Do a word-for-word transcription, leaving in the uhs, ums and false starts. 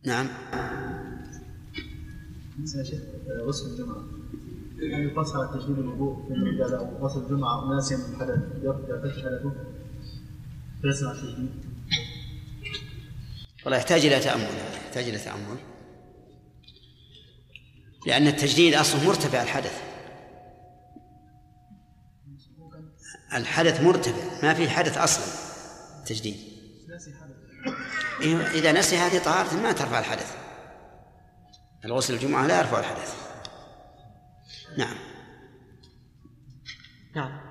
نعم. غسل الجمعة هل يقاس على تجديد الوضوء إذا لو غسل الجمعة ناسيا من الحدث يرتفع حدثه فيسمع التجديد؟ والله يحتاج إلى تأمل، يحتاج إلى تأمل، لأن التجديد أصله مرتفع الحدث، الحدث مرتفع ما في حدث أصلا تجديد. إذا نسي هذه طهارة ما ترفع الحدث، الغسل الجمعة لا يرفع الحدث. نعم. نعم.